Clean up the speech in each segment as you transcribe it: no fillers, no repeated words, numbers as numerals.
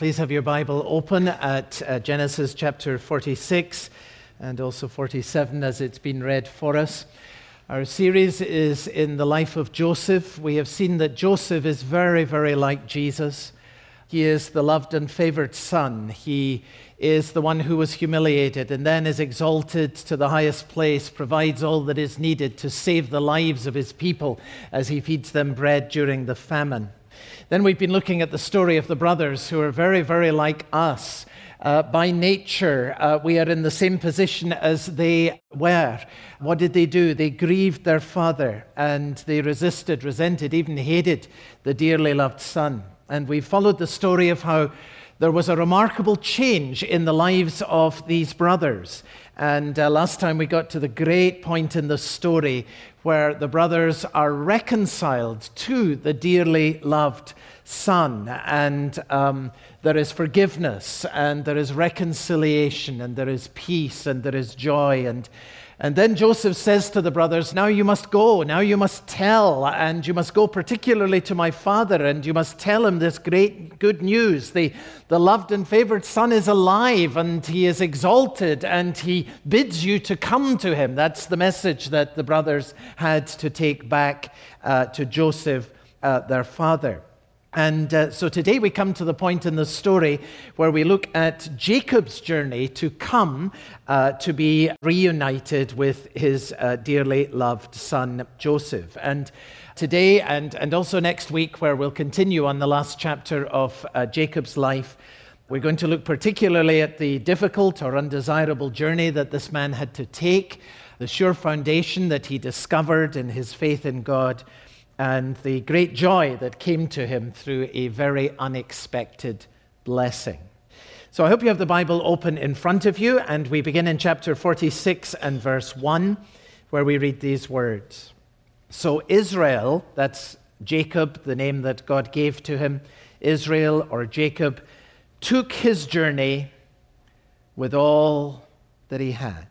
Please have your Bible open at Genesis chapter 46 and also 47 as it's been read for us. Our series is in the life of Joseph. We have seen that Joseph is very, very like Jesus. He is the loved and favored son. He is the one who was humiliated and then is exalted to the highest place, provides all that is needed to save the lives of his people as he feeds them bread during the famine. Then we've been looking at the story of the brothers who are very, very like us. By nature, we are in the same position as they were. What did they do? They grieved their father and they resisted, resented, even hated the dearly loved son. And we followed the story of how there was a remarkable change in the lives of these brothers. And last time we got to the great point in the story where the brothers are reconciled to the dearly loved son. And there is forgiveness, and there is reconciliation, and there is peace, and there is joy. And then Joseph says to the brothers, now you must go, now you must tell, and you must go particularly to my father, and you must tell him this great good news. The loved and favored son is alive, and he is exalted, and he bids you to come to him. That's the message that the brothers had to take back to Joseph, their father. And so today we come to the point in the story where we look at Jacob's journey to come to be reunited with his dearly loved son Joseph. And today and also next week, where we'll continue on the last chapter of Jacob's life, we're going to look particularly at the difficult or undesirable journey that this man had to take, the sure foundation that he discovered in his faith in God, and the great joy that came to him through a very unexpected blessing. So I hope you have the Bible open in front of you, and we begin in chapter 46 and verse 1, where we read these words. So Israel, that's Jacob, the name that God gave to him, Israel or Jacob, took his journey with all that he had.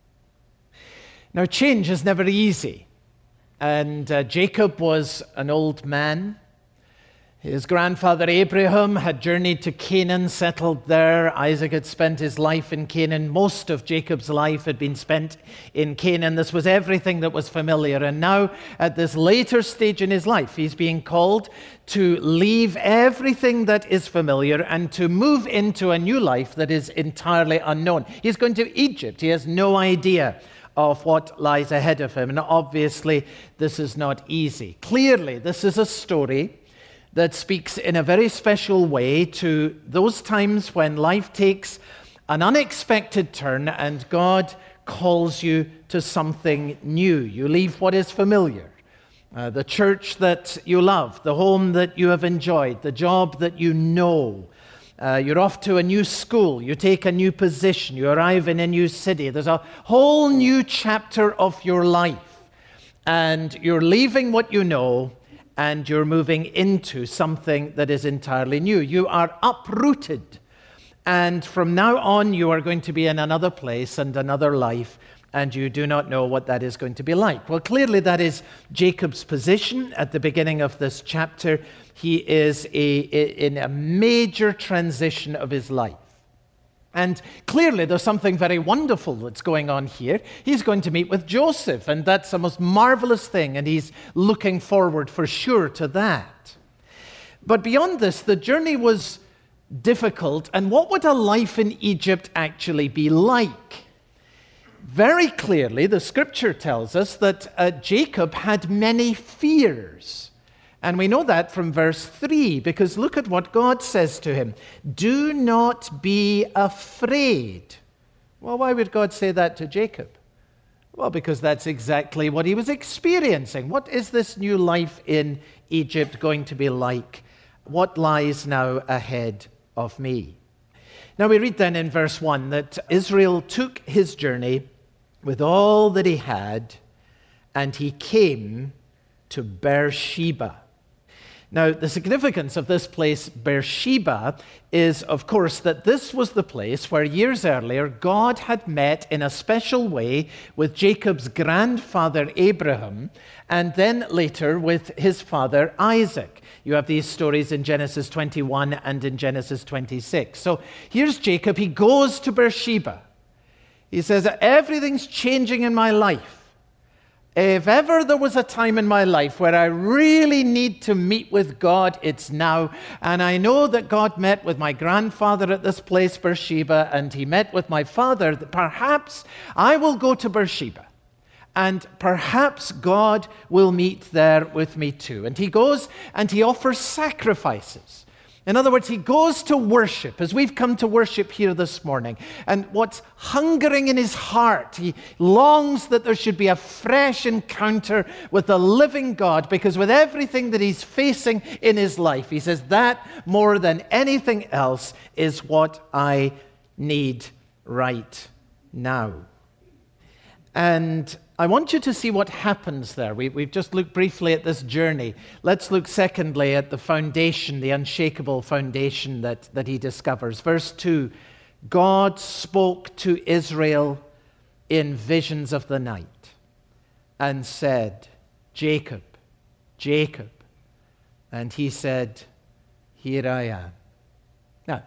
Now change is never easy. And Jacob was an old man. His grandfather Abraham had journeyed to Canaan, settled there. Isaac had spent his life in Canaan. Most of Jacob's life had been spent in Canaan. This was everything that was familiar. And now, at this later stage in his life, he's being called to leave everything that is familiar and to move into a new life that is entirely unknown. He's going to Egypt. He has no idea of what lies ahead of him. And obviously, this is not easy. Clearly, this is a story that speaks in a very special way to those times when life takes an unexpected turn and God calls you to something new. You leave what is familiar. The church that you love, the home that you have enjoyed, the job that you know. You're off to a new school, you take a new position, you arrive in a new city. There's a whole new chapter of your life. And you're leaving what you know and you're moving into something that is entirely new. You are uprooted. And from now on, you are going to be in another place and another life, and you do not know what that is going to be like. Well, clearly that is Jacob's position at the beginning of this chapter. He is in a major transition of his life. And clearly there's something very wonderful that's going on here. He's going to meet with Joseph, and that's the most marvelous thing, and he's looking forward for sure to that. But beyond this, the journey was difficult, and what would a life in Egypt actually be like? Very clearly, the scripture tells us that Jacob had many fears. And we know that from verse 3, because look at what God says to him. Do not be afraid. Well, why would God say that to Jacob? Well, because that's exactly what he was experiencing. What is this new life in Egypt going to be like? What lies now ahead of me? Now we read then in verse 1 that Israel took his journey with all that he had, and he came to Beersheba. Now, the significance of this place, Beersheba, is, of course, that this was the place where years earlier God had met in a special way with Jacob's grandfather Abraham, and then later with his father Isaac. You have these stories in Genesis 21 and in Genesis 26. So here's Jacob. He goes to Beersheba. He says, everything's changing in my life. If ever there was a time in my life where I really need to meet with God, it's now. And I know that God met with my grandfather at this place, Beersheba, and he met with my father. Perhaps I will go to Beersheba, and perhaps God will meet there with me too. And he goes and he offers sacrifices. In other words, he goes to worship, as we've come to worship here this morning. And what's hungering in his heart, he longs that there should be a fresh encounter with the living God, because with everything that he's facing in his life, he says, that more than anything else is what I need right now. And I want you to see what happens there. We've just looked briefly at this journey. Let's look secondly at the foundation, the unshakable foundation that he discovers. Verse 2, God spoke to Israel in visions of the night and said, Jacob, Jacob. And he said, here I am. Now,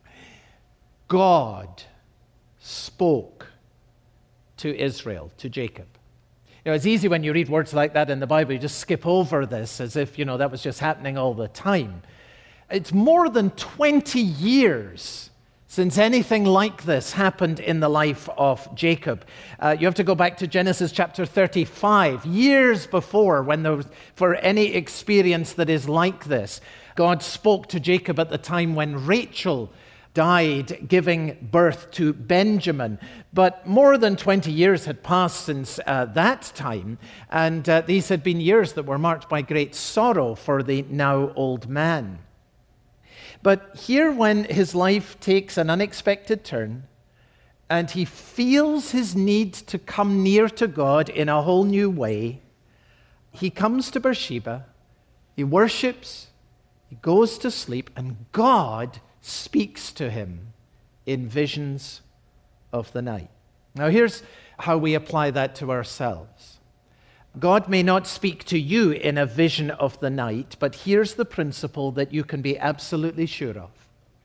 God spoke to Israel, to Jacob. You know, it's easy when you read words like that in the Bible, you just skip over this as if, that was just happening all the time. It's more than 20 years since anything like this happened in the life of Jacob. You have to go back to Genesis chapter 35, years before, when there was, for any experience that is like this. God spoke to Jacob at the time when Rachel died giving birth to Benjamin. But more than 20 years had passed since that time, and these had been years that were marked by great sorrow for the now old man. But here, when his life takes an unexpected turn, and he feels his need to come near to God in a whole new way, he comes to Beersheba, he worships, he goes to sleep, and God speaks to him in visions of the night. Now, here's how we apply that to ourselves. God may not speak to you in a vision of the night, but here's the principle that you can be absolutely sure of.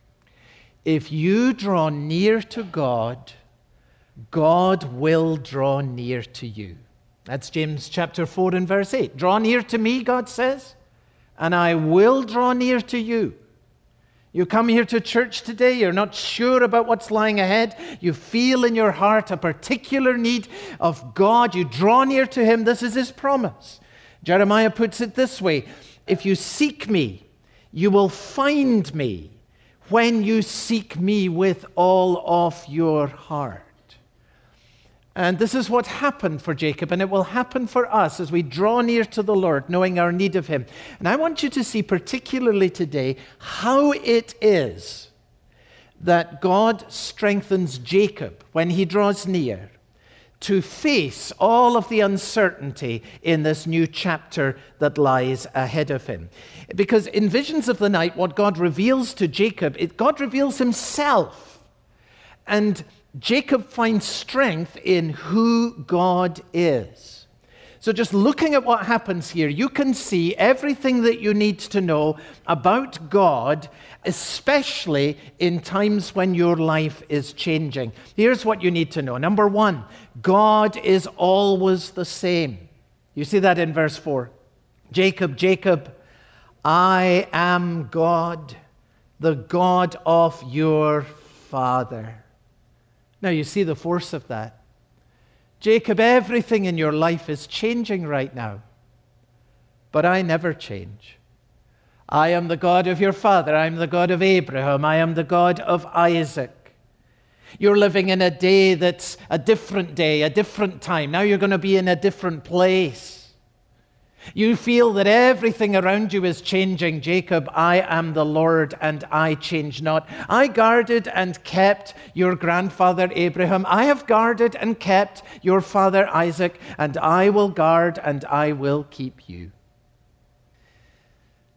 If you draw near to God, God will draw near to you. That's James chapter 4 and verse 8. Draw near to me, God says, and I will draw near to you. You come here to church today, you're not sure about what's lying ahead. You feel in your heart a particular need of God. You draw near to him. This is his promise. Jeremiah puts it this way: if you seek me, you will find me when you seek me with all of your heart. And this is what happened for Jacob, and it will happen for us as we draw near to the Lord, knowing our need of him. And I want you to see particularly today how it is that God strengthens Jacob when he draws near to face all of the uncertainty in this new chapter that lies ahead of him. Because in visions of the night, what God reveals to Jacob, God reveals himself. And Jacob finds strength in who God is. So just looking at what happens here, you can see everything that you need to know about God, especially in times when your life is changing. Here's what you need to know. Number one, God is always the same. You see that in verse 4. Jacob, Jacob, I am God, the God of your father. Now you see the force of that. Jacob, everything in your life is changing right now, but I never change. I am the God of your father. I am the God of Abraham. I am the God of Isaac. You're living in a day that's a different day, a different time. Now you're going to be in a different place. You feel that everything around you is changing. Jacob, I am the Lord and I change not. I guarded and kept your grandfather Abraham. I have guarded and kept your father Isaac, and I will guard and I will keep you.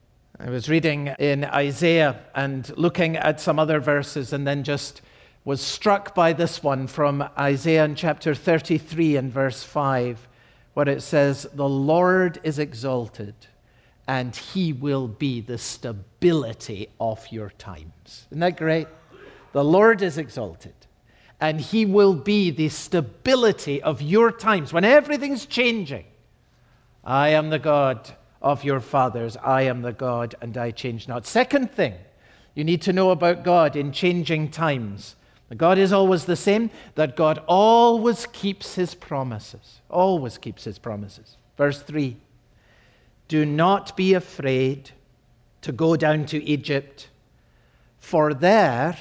I was reading in Isaiah and looking at some other verses and then just was struck by this one from Isaiah in chapter 33 and verse 5, where it says, "The Lord is exalted, and he will be the stability of your times." Isn't that great? The Lord is exalted, and he will be the stability of your times. When everything's changing, I am the God of your fathers. I am the God, and I change not. Second thing you need to know about God in changing times. That God is always the same, that God always keeps his promises. Always keeps his promises. Verse 3, "Do not be afraid to go down to Egypt, for there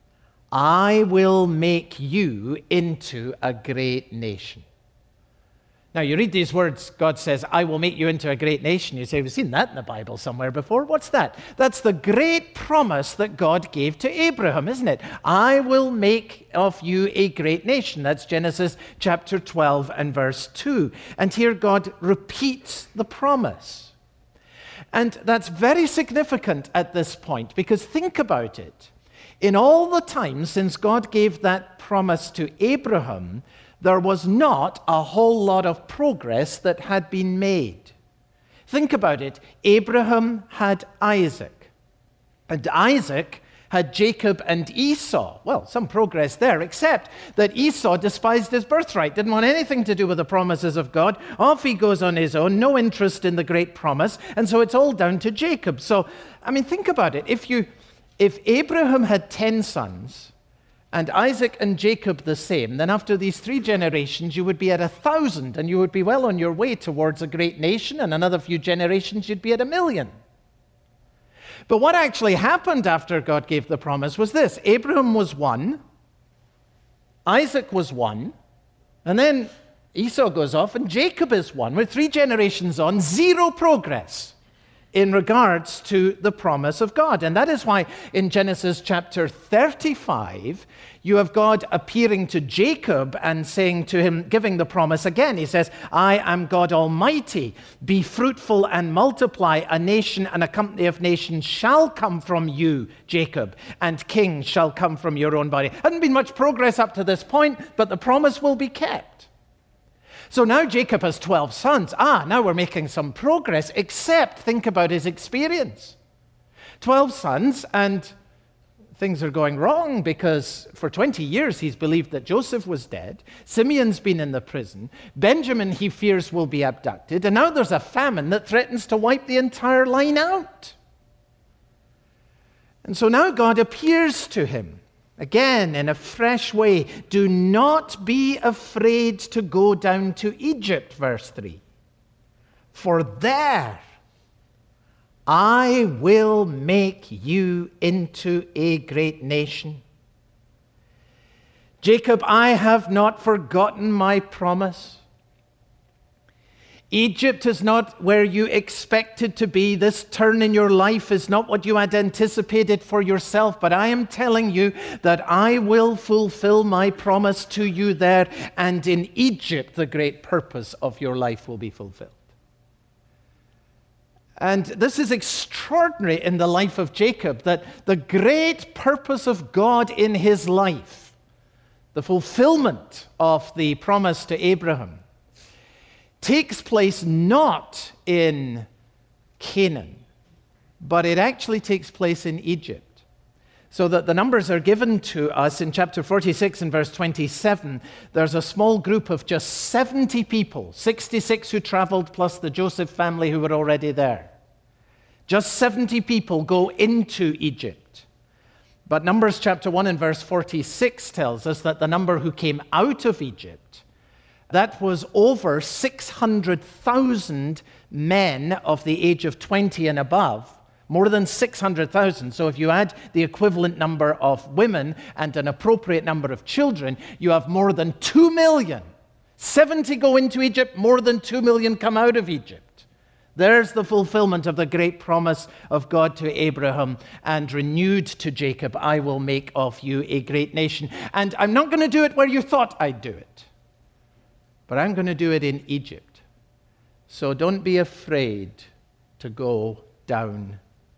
I will make you into a great nation." Now, you read these words, God says, "I will make you into a great nation." You say, we've seen that in the Bible somewhere before. What's that? That's the great promise that God gave to Abraham, isn't it? "I will make of you a great nation." That's Genesis chapter 12 and verse 2. And here God repeats the promise. And that's very significant at this point, because think about it. In all the time since God gave that promise to Abraham, there was not a whole lot of progress that had been made. Think about it. Abraham had Isaac, and Isaac had Jacob and Esau. Well, some progress there, except that Esau despised his birthright, didn't want anything to do with the promises of God. Off he goes on his own, no interest in the great promise, and so it's all down to Jacob. So, think about it. If Abraham had 10 sons, and Isaac and Jacob the same, then after these 3 generations, you would be at 1,000, and you would be well on your way towards a great nation, and another few generations, you'd be at 1,000,000. But what actually happened after God gave the promise was this. Abraham was 1, Isaac was 1, and then Esau goes off, and Jacob is 1. We're 3 generations on, 0 progress in regards to the promise of God. And that is why in Genesis chapter 35, you have God appearing to Jacob and saying to him, giving the promise again. He says, "I am God Almighty. Be fruitful and multiply. A nation and a company of nations shall come from you, Jacob, and kings shall come from your own body." Hadn't been much progress up to this point, but the promise will be kept. So now Jacob has 12 sons. Now we're making some progress, except think about his experience. 12 sons, and things are going wrong because for 20 years he's believed that Joseph was dead. Simeon's been in the prison. Benjamin, he fears, will be abducted. And now there's a famine that threatens to wipe the entire line out. And so now God appears to him. Again, in a fresh way, "Do not be afraid to go down to Egypt," verse 3. "For there I will make you into a great nation. Jacob, I have not forgotten my promise. Egypt is not where you expected to be. This turn in your life is not what you had anticipated for yourself, but I am telling you that I will fulfill my promise to you there, and in Egypt the great purpose of your life will be fulfilled." And this is extraordinary in the life of Jacob, that the great purpose of God in his life, the fulfillment of the promise to Abraham, takes place not in Canaan, but it actually takes place in Egypt. So that the numbers are given to us in chapter 46 and verse 27. There's a small group of just 70 people, 66 who traveled plus the Joseph family who were already there. Just 70 people go into Egypt. But Numbers chapter 1 and verse 46 tells us that the number who came out of Egypt, that was over 600,000 men of the age of 20 and above. More than 600,000. So if you add the equivalent number of women and an appropriate number of children, you have more than 2 million. 70 go into Egypt, more than 2 million come out of Egypt. There's the fulfillment of the great promise of God to Abraham and renewed to Jacob, "I will make of you a great nation." And I'm not going to do it where you thought I'd do it, but I'm going to do it in Egypt. So don't be afraid to go down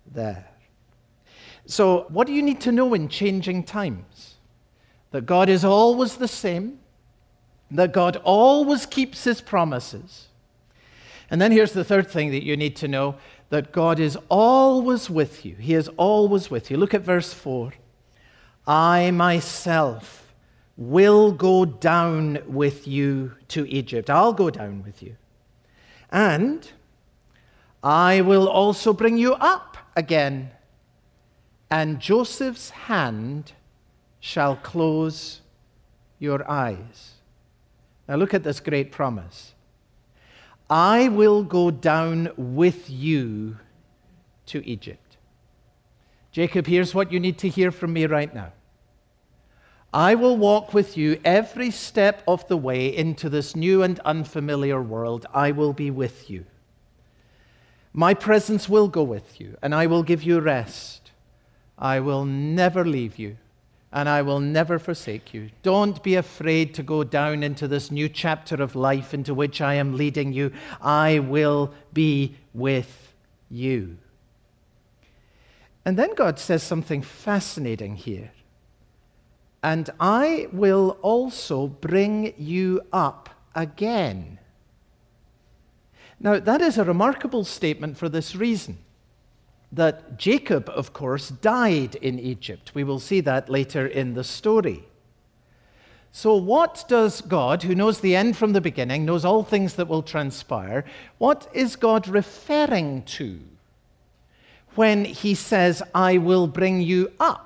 there. So what do you need to know in changing times? That God is always the same, that God always keeps his promises. And then here's the third thing that you need to know, that God is always with you. He is always with you. Look at verse 4. I myself will go down with you to Egypt. I'll go down with you. And I will also bring you up again, and Joseph's hand shall close your eyes. Now look at this great promise. I will go down with you to Egypt. Jacob, here's what you need to hear from me right now. I will walk with you every step of the way into this new and unfamiliar world. I will be with you. My presence will go with you, and I will give you rest. I will never leave you, and I will never forsake you. Don't be afraid to go down into this new chapter of life into which I am leading you. I will be with you. And then God says something fascinating here. And I will also bring you up again. Now, that is a remarkable statement for this reason, that Jacob, of course, died in Egypt. We will see that later in the story. So what does God, who knows the end from the beginning, knows all things that will transpire, what is God referring to when he says, I will bring you up?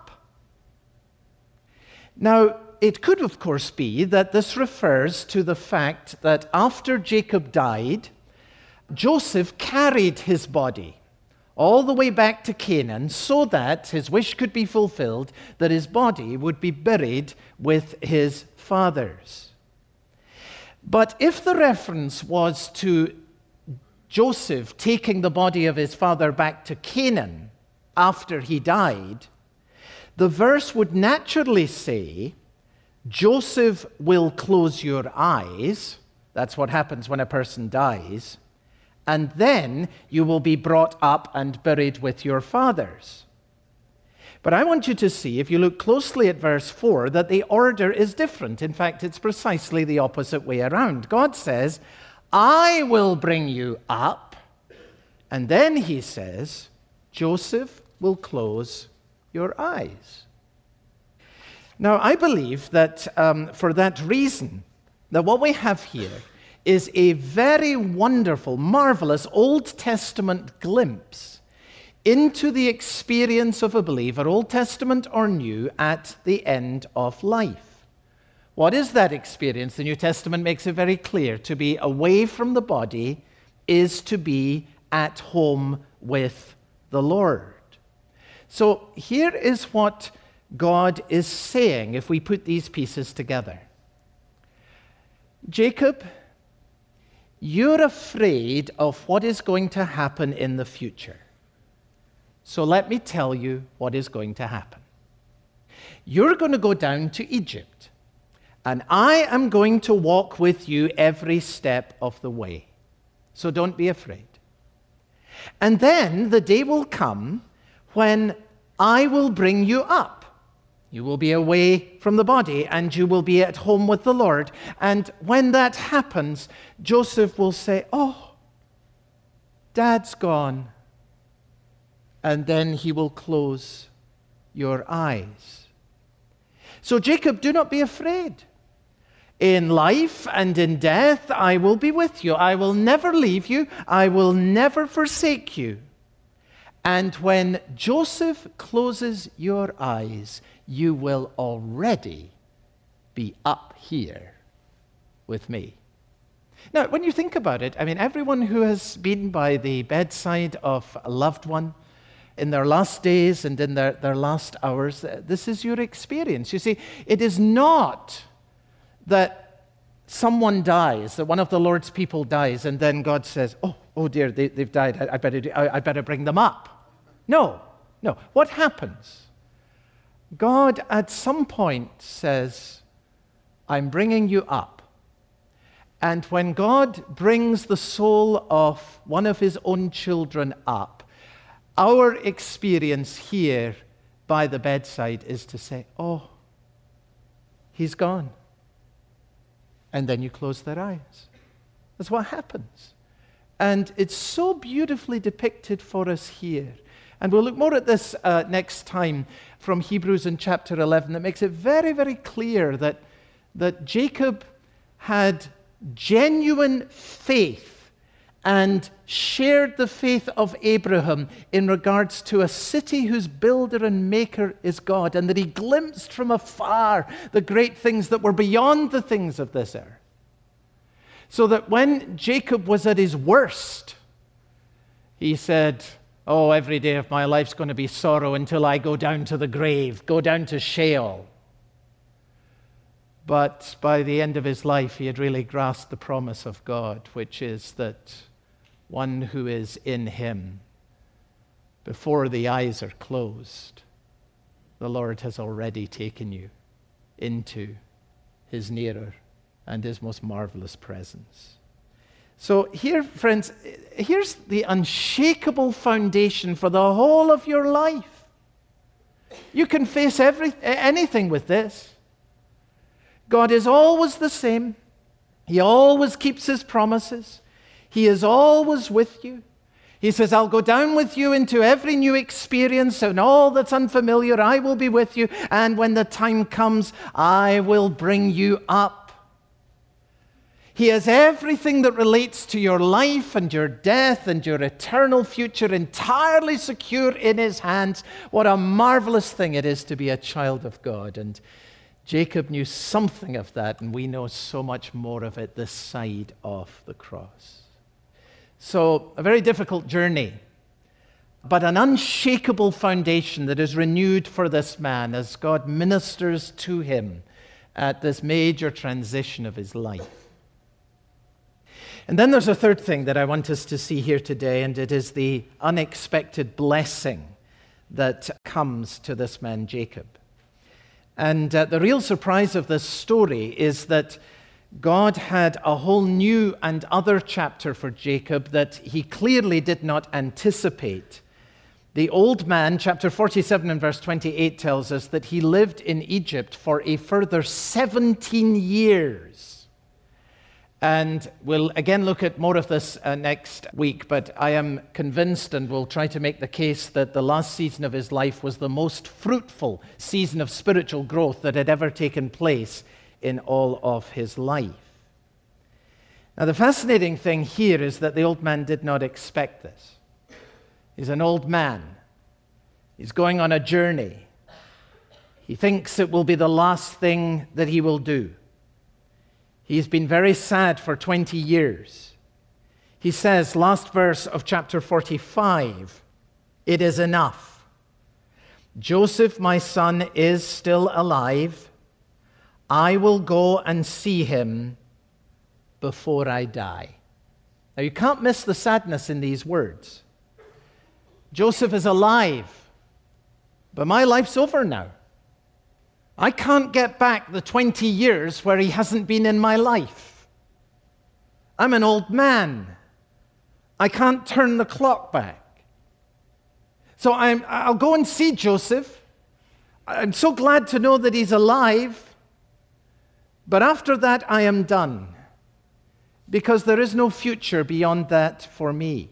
Now, it could, of course, be that this refers to the fact that after Jacob died, Joseph carried his body all the way back to Canaan so that his wish could be fulfilled, that his body would be buried with his fathers. But if the reference was to Joseph taking the body of his father back to Canaan after he died, the verse would naturally say, Joseph will close your eyes. That's what happens when a person dies. And then you will be brought up and buried with your fathers. But I want you to see, if you look closely at verse 4, that the order is different. In fact, it's precisely the opposite way around. God says, I will bring you up. And then he says, Joseph will close your eyes. Now, I believe that for that reason, that what we have here is a very wonderful, marvelous Old Testament glimpse into the experience of a believer, Old Testament or New, at the end of life. What is that experience? The New Testament makes it very clear. To be away from the body is to be at home with the Lord. So here is what God is saying if we put these pieces together. Jacob, you're afraid of what is going to happen in the future. So let me tell you what is going to happen. You're going to go down to Egypt, and I am going to walk with you every step of the way. So don't be afraid. And then the day will come when I will bring you up. You will be away from the body, and you will be at home with the Lord. And when that happens, Joseph will say, oh, Dad's gone. And then he will close your eyes. So Jacob, do not be afraid. In life and in death, I will be with you. I will never leave you. I will never forsake you. And when Joseph closes your eyes, you will already be up here with me. Now, when you think about it, I mean, everyone who has been by the bedside of a loved one in their last days and in their last hours, this is your experience. You see, it is not that someone dies, that one of the Lord's people dies, and then God says, oh dear, they've died, I better bring them up. No. What happens? God at some point says, I'm bringing you up. And when God brings the soul of one of his own children up, Our experience here by the bedside is to say, oh, he's gone. And then you close their eyes. That's what happens. And it's so beautifully depicted for us here. And we'll look more at this next time from Hebrews in chapter 11. That makes it very, very clear that Jacob had genuine faith and shared the faith of Abraham in regards to a city whose builder and maker is God, and that he glimpsed from afar the great things that were beyond the things of this earth. So that when Jacob was at his worst, he said, oh, every day of my life's going to be sorrow until I go down to the grave, go down to Sheol. But by the end of his life, he had really grasped the promise of God, which is that one who is in him, before the eyes are closed, the Lord has already taken you into his nearer and his most marvelous presence. So here, friends, here's the unshakable foundation for the whole of your life. You can face anything with this. God is always the same. He always keeps his promises. He is always with you. He says, I'll go down with you into every new experience and all that's unfamiliar. I will be with you. And when the time comes, I will bring you up. He has everything that relates to your life and your death and your eternal future entirely secure in his hands. What a marvelous thing it is to be a child of God. And Jacob knew something of that, and we know so much more of it this side of the cross. So, a very difficult journey, but an unshakable foundation that is renewed for this man as God ministers to him at this major transition of his life. And then there's a third thing that I want us to see here today, and it is the unexpected blessing that comes to this man Jacob. And the real surprise of this story is that God had a whole new and other chapter for Jacob that he clearly did not anticipate. The old man, chapter 47 and verse 28, tells us that he lived in Egypt for a further 17 years. And we'll again look at more of this next week, but I am convinced, and we'll try to make the case, that the last season of his life was the most fruitful season of spiritual growth that had ever taken place in all of his life. Now, the fascinating thing here is that the old man did not expect this. He's an old man. He's going on a journey. He thinks it will be the last thing that he will do. He's been very sad for 20 years. He says, last verse of chapter 45, it is enough. Joseph, my son, is still alive. I will go and see him before I die. Now, you can't miss the sadness in these words. Joseph is alive, but my life's over now. I can't get back the 20 years where he hasn't been in my life. I'm an old man. I can't turn the clock back. So I'll go and see Joseph. I'm so glad to know that he's alive. But after that, I am done, because there is no future beyond that for me.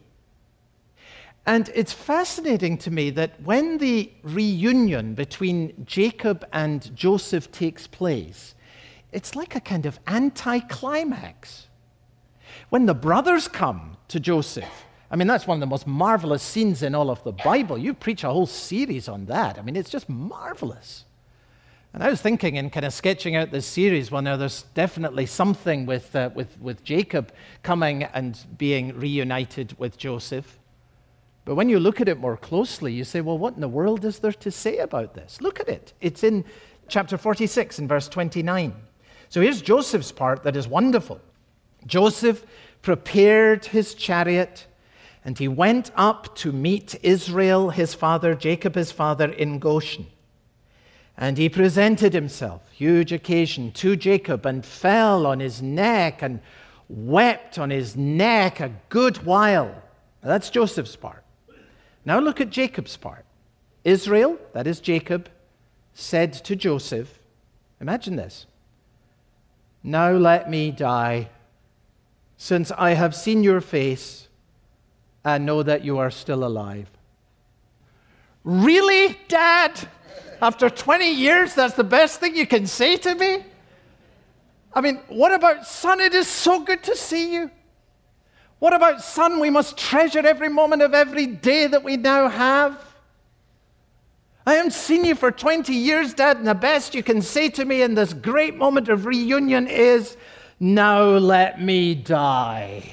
And it's fascinating to me that when the reunion between Jacob and Joseph takes place, it's like a kind of anticlimax. When the brothers come to Joseph, I mean, that's one of the most marvelous scenes in all of the Bible. You preach a whole series on that. I mean, it's just marvelous. And I was thinking in kind of sketching out this series, well, now there's definitely something with Jacob coming and being reunited with Joseph. But when you look at it more closely, you say, well, what in the world is there to say about this? Look at it. It's in chapter 46 and verse 29. So here's Joseph's part that is wonderful. Joseph prepared his chariot, and he went up to meet Israel, his father, Jacob, his father, in Goshen. And he presented himself, huge occasion, to Jacob, and fell on his neck and wept on his neck a good while. Now, that's Joseph's part. Now look at Jacob's part. Israel, that is Jacob, said to Joseph, imagine this, "Now let me die, since I have seen your face and know that you are still alive." Really, Dad? After 20 years, that's the best thing you can say to me? I mean, what about, "Son, it is so good to see you"? What about, "Son, we must treasure every moment of every day that we now have"? I haven't seen you for 20 years, Dad, and the best you can say to me in this great moment of reunion is, "Now let me die."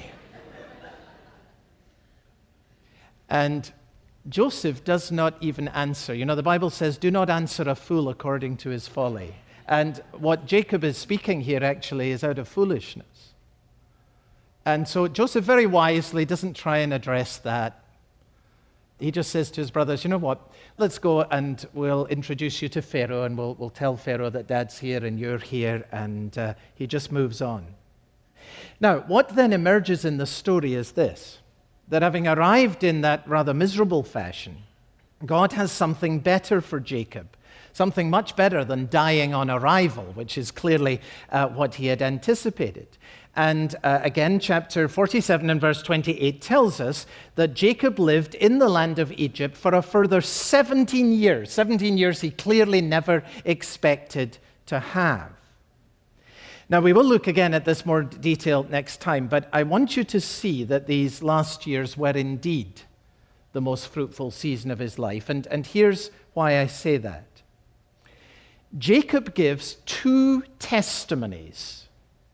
And Joseph does not even answer. You know, the Bible says, "Do not answer a fool according to his folly." And what Jacob is speaking here actually is out of foolishness. And so Joseph very wisely doesn't try and address that. He just says to his brothers, "You know what? Let's go and we'll introduce you to Pharaoh, and we'll tell Pharaoh that Dad's here and you're here," and he just moves on. Now, what then emerges in the story is this, that having arrived in that rather miserable fashion, God has something better for Jacob, something much better than dying on arrival, which is clearly what he had anticipated. And again, chapter 47 and verse 28 tells us that Jacob lived in the land of Egypt for a further 17 years. 17 years he clearly never expected to have. Now, we will look again at this more detail next time, but I want you to see that these last years were indeed the most fruitful season of his life. And here's why I say that. Jacob gives two testimonies.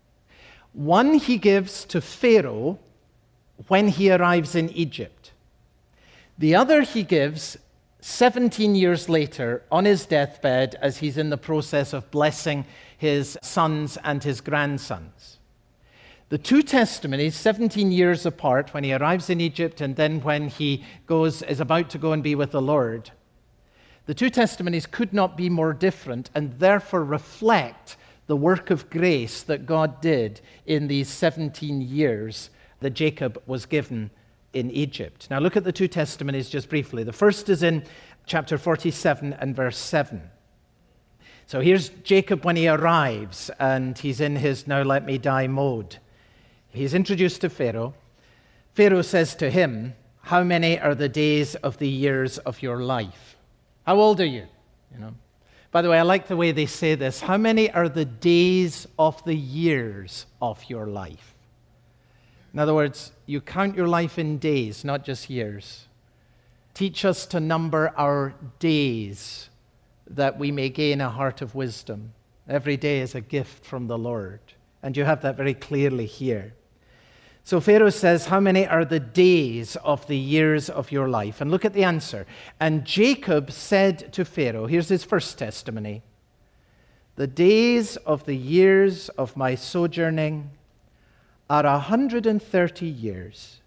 One he gives to Pharaoh when he arrives in Egypt. The other he gives 17 years later on his deathbed as he's in the process of blessing his sons and his grandsons. The two testimonies, 17 years apart, when he arrives in Egypt and then when he is about to go and be with the Lord, the two testimonies could not be more different and therefore reflect the work of grace that God did in these 17 years that Jacob was given in Egypt. Now look at the two testimonies just briefly. The first is in chapter 47 and verse 7. So here's Jacob when he arrives and he's in his "now let me die" mode. He's introduced to Pharaoh. Pharaoh says to him, "How many are the days of the years of your life?" How old are you? By the way, I like the way they say this. How many are the days of the years of your life? In other words, you count your life in days, not just years. Teach us to number our days that we may gain a heart of wisdom. Every day is a gift from the Lord. And you have that very clearly here. So Pharaoh says, "How many are the days of the years of your life?" And look at the answer. And Jacob said to Pharaoh, here's his first testimony, "The days of the years of my sojourning are 130 years.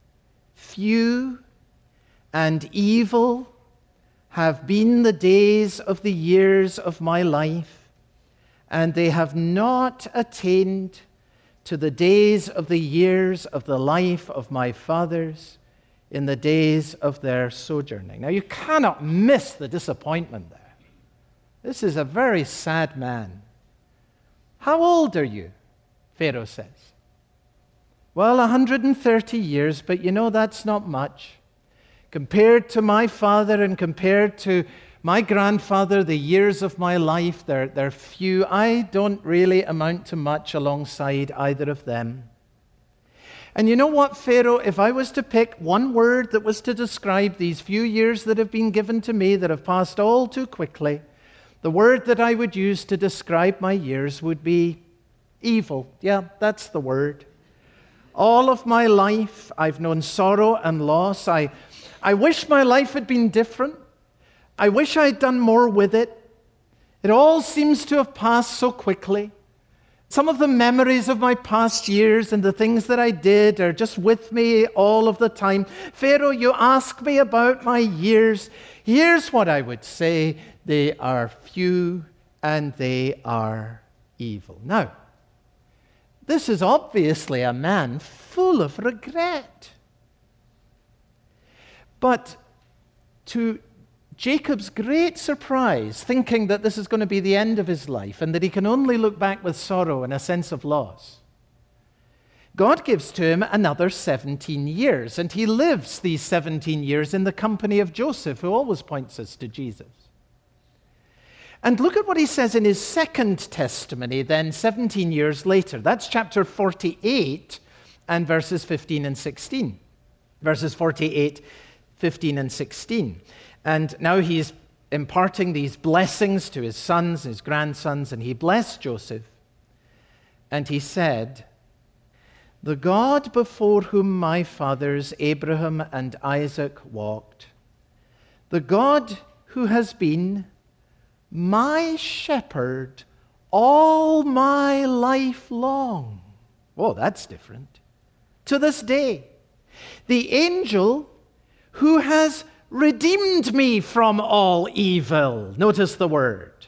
Few and evil have been the days of the years of my life, and they have not attained to the days of the years of the life of my fathers in the days of their sojourning." Now you cannot miss the disappointment there. This is a very sad man. "How old are you?" Pharaoh says. "Well, 130 years, but that's not much. Compared to my father and compared to my grandfather, the years of my life, they're few. I don't really amount to much alongside either of them." And you know what, Pharaoh? If I was to pick one word that was to describe these few years that have been given to me that have passed all too quickly, the word that I would use to describe my years would be evil. Yeah, that's the word. All of my life, I've known sorrow and loss. I wish my life had been different. I wish I had done more with it. It all seems to have passed so quickly. Some of the memories of my past years and the things that I did are just with me all of the time. Pharaoh, you ask me about my years. Here's what I would say. They are few and they are evil. Now, this is obviously a man full of regret. But to Jacob's great surprise, thinking that this is going to be the end of his life and that he can only look back with sorrow and a sense of loss, God gives to him another 17 years, and he lives these 17 years in the company of Joseph, who always points us to Jesus. And look at what he says in his second testimony then 17 years later. That's chapter 48 and verses 15 and 16. Verses 48, 15 and 16. And now he's imparting these blessings to his sons, his grandsons, and he blessed Joseph. And he said, "The God before whom my fathers Abraham and Isaac walked, the God who has been my shepherd all my life long." Oh, that's different. To this day, the angel who has redeemed me from all evil. Notice the word.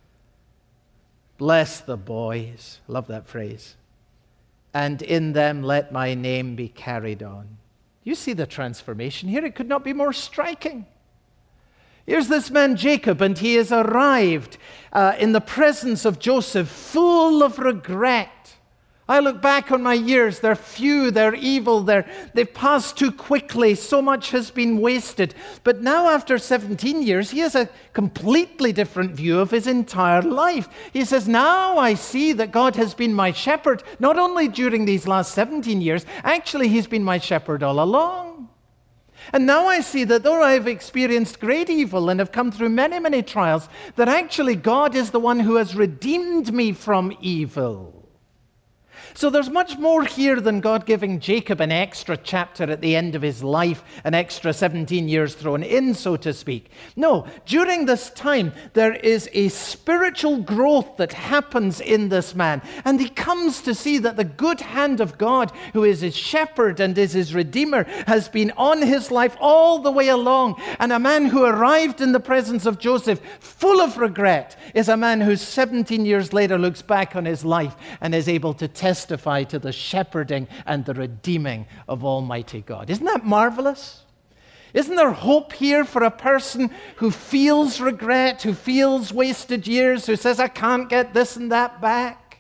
Bless the boys. Love that phrase. And in them let my name be carried on. You see the transformation here. It could not be more striking. Here's this man Jacob, and he has arrived in the presence of Joseph full of regret. I look back on my years. They're few, they're evil, they've passed too quickly. So much has been wasted. But now after 17 years, he has a completely different view of his entire life. He says, now I see that God has been my shepherd, not only during these last 17 years, actually he's been my shepherd all along. And now I see that though I have experienced great evil and have come through many, many trials, that actually God is the one who has redeemed me from evil. So there's much more here than God giving Jacob an extra chapter at the end of his life, an extra 17 years thrown in, so to speak. No, during this time, there is a spiritual growth that happens in this man. And he comes to see that the good hand of God, who is his shepherd and is his redeemer, has been on his life all the way along. And a man who arrived in the presence of Joseph full of regret is a man who 17 years later looks back on his life and is able to testify to the shepherding and the redeeming of Almighty God. Isn't that marvelous? Isn't there hope here for a person who feels regret, who feels wasted years, who says, I can't get this and that back?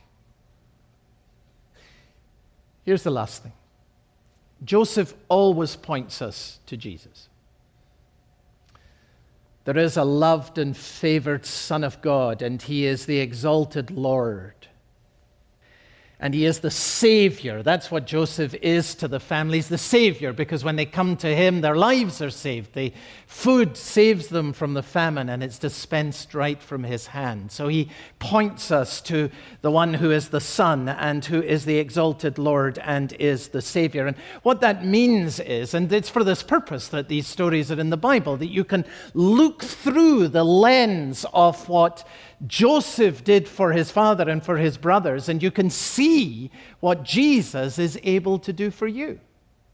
Here's the last thing. Joseph always points us to Jesus. There is a loved and favored Son of God, and he is the exalted Lord. And he is the Savior. That's what Joseph is to the families, the Savior, because when they come to him, their lives are saved. The food saves them from the famine, and it's dispensed right from his hand. So he points us to the one who is the Son and who is the exalted Lord and is the Savior. And what that means is, and it's for this purpose that these stories are in the Bible, that you can look through the lens of what Joseph did for his father and for his brothers, and you can see what Jesus is able to do for you.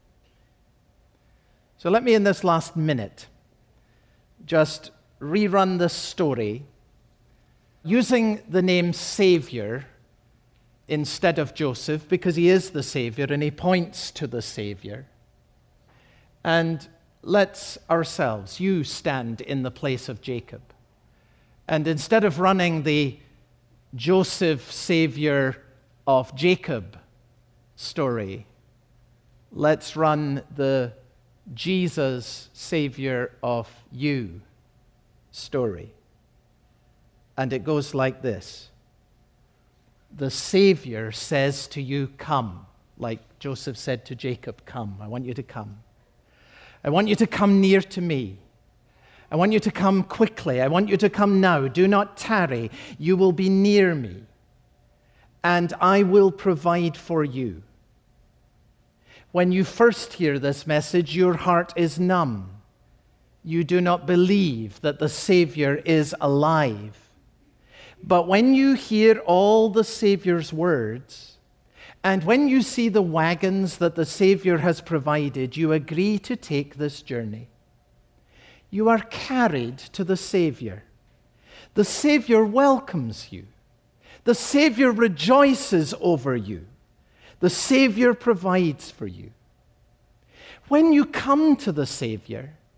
So let me, in this last minute, just rerun this story using the name Savior instead of Joseph, because he is the Savior and he points to the Savior. And let's ourselves, you stand in the place of Jacob. And instead of running the Joseph Savior of Jacob story, let's run the Jesus Savior of you story. And it goes like this. The Savior says to you, come, like Joseph said to Jacob, come. I want you to come. I want you to come near to me. I want you to come quickly. I want you to come now. Do not tarry. You will be near me, and I will provide for you. When you first hear this message, your heart is numb. You do not believe that the Savior is alive. But when you hear all the Savior's words, and when you see the wagons that the Savior has provided, you agree to take this journey. You are carried to the Savior. The Savior welcomes you. The Savior rejoices over you. The Savior provides for you. When you come to the Savior,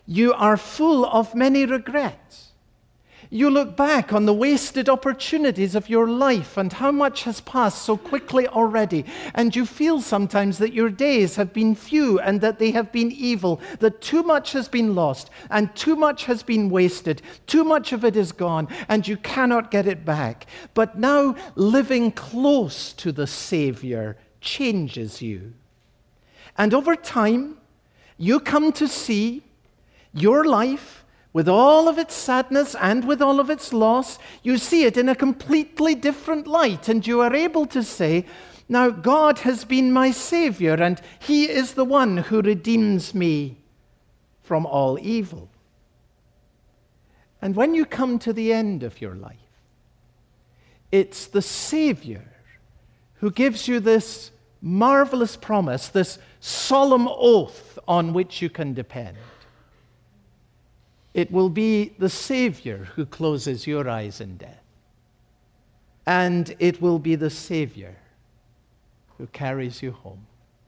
You are full of many regrets. You look back on the wasted opportunities of your life and how much has passed so quickly already. And you feel sometimes that your days have been few and that they have been evil, that too much has been lost and too much has been wasted. Too much of it is gone and you cannot get it back. But now living close to the Savior changes you. And over time, you come to see your life, with all of its sadness and with all of its loss, you see it in a completely different light, and you are able to say, now God has been my Savior, and He is the one who redeems me from all evil. And when you come to the end of your life, it's the Savior who gives you this marvelous promise, this solemn oath on which you can depend. It will be the Savior who closes your eyes in death. And it will be the Savior who carries you home.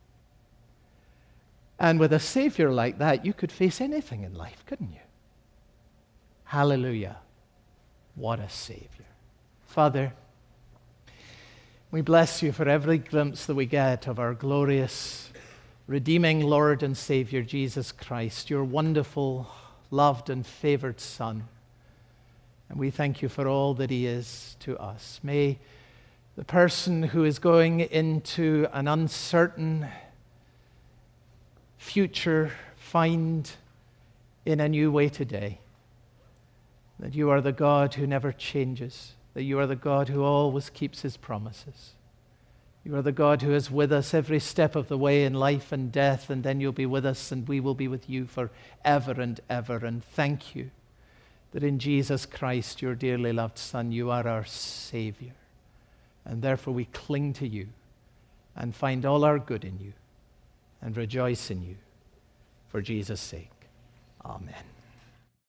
And with a Savior like that, you could face anything in life, couldn't you? Hallelujah. What a Savior. Father, we bless you for every glimpse that we get of our glorious, redeeming Lord and Savior, Jesus Christ, your wonderful, loved and favored Son. And we thank you for all that He is to us. May the person who is going into an uncertain future find in a new way today that you are the God who never changes, that you are the God who always keeps His promises. You are the God who is with us every step of the way in life and death, and then you'll be with us and we will be with you forever and ever. And thank you that in Jesus Christ, your dearly loved Son, you are our Savior. And therefore we cling to you and find all our good in you and rejoice in you for Jesus' sake. Amen.